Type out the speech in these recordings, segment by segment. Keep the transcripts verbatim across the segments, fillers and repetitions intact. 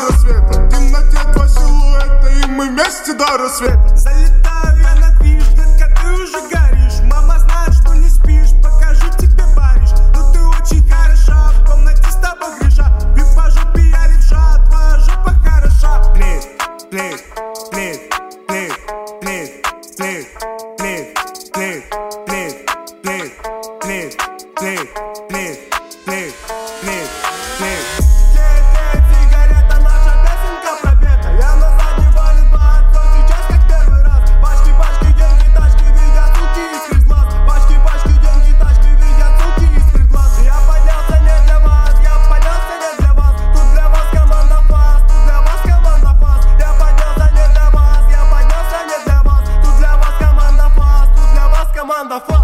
рассвета. В темноте два силуэта, и мы вместе до рассвета. Залетаю я на движ, детка, ты уже горишь. Мама знает, что не спишь, покажу тебе Париж. Но ты очень хороша, в комнате с тобой греша. Ты по жопе я левша, твоя жопа хороша. Плит, плит, плит, плит, плит, плит, плит, плит, плит, плит, плит, плит, плит, плит, плит, плит. Тлеет сигарета, наша песенка пропета. Я на заднем валит бар, все сейчас как первый раз. Пачки, пачки, деньги, тачки, видят суки из глаз. Пачки, пачки, деньги, тачки, видят суки из глаз. Я поднялся не для вас, я поднялся не для вас. Тут для вас команда фас, тут для вас команда фас. Я поднялся не для вас, я поднялся не для вас. Тут для вас команда фас, тут для вас команда фас.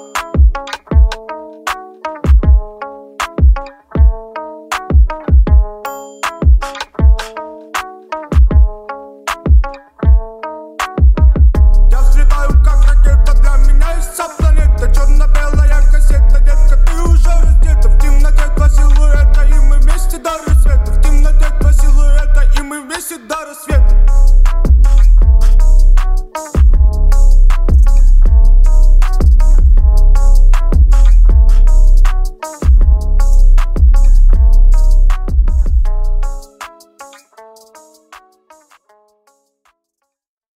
Я взлетаю как ракета, для меня есть вся планета. Черно-белая кассета, детка, ты уже раздета. В темноте два силуэта, и мы вместе до рассвета. В темноте два силуэта, и мы вместе до рассвета.